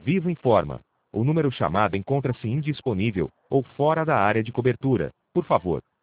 Vivo informa. O número chamado encontra-se indisponível, ou fora da área de cobertura. Por favor,